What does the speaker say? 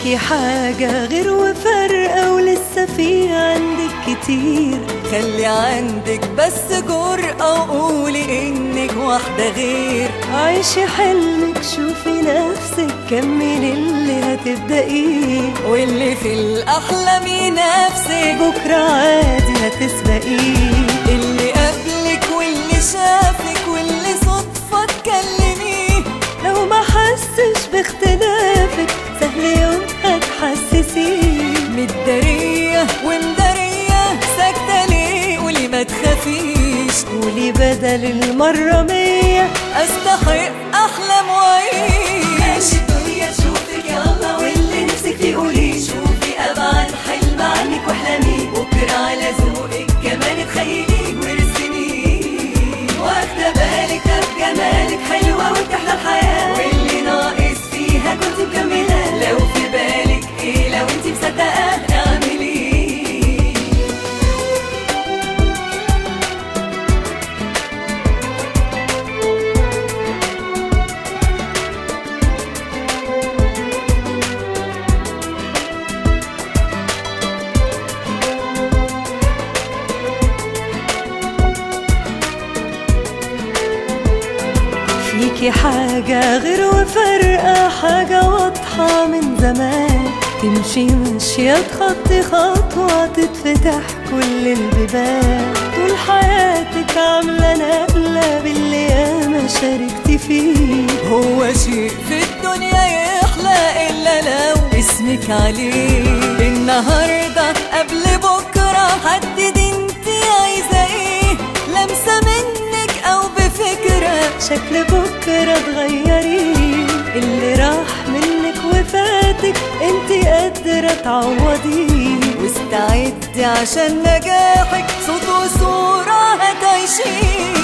فيكي حاجة غير وفارقة ولسه في عندك كتير. خلي عندك بس جرأة وقولي انك واحدة غير. عيشي حلمك، شوفي نفسك، كملي اللي هتبدأيه، واللي في الأحلام ينافسك بكرة عادي هتسبقيه. اللي قبلك واللي شافك واللي صدفة تكلميه، لو ما حسش باختلافك سهل يوم هتحسسيه. متدارية ومدارية ساكتة ليه؟ قولي ما تخافيش، قولي بدل المرة 100 أستحق أحلام وعيش. ماشي الدنيا تشوفك يلا واللي نفسك فيه قوليه. شوفي أبعد حلم عنك واحلميه، بكرة على ذوقك كمان تخيليه وارسميه. واخدة بالك ده بجمالك حلوة وبتحلى الحياة، واللي ناقص فيها كنت مكملة. لو في بالك ايه لو انتي مصدقة اعمليه. فيكي حاجة غير وفارقة، حاجة واضحة من زمان. تمشي مشية تخطي خطوة تتفتح كل البيبان. طول حياتك عاملة نقلة باللي ياما شاركتي فيه. هو شيء في الدنيا يحلى إلا لو اسمك عليه. النهاردة قبل بكرة حددي انتي عايزة ايه، لمسة منك أو بفكرة شكل بكرة تغيريه. اللي راح منك وفاتك انتي قادرة تعوضيه. واستعدي عشان نجاحك صوت وصورة هتعيشيه.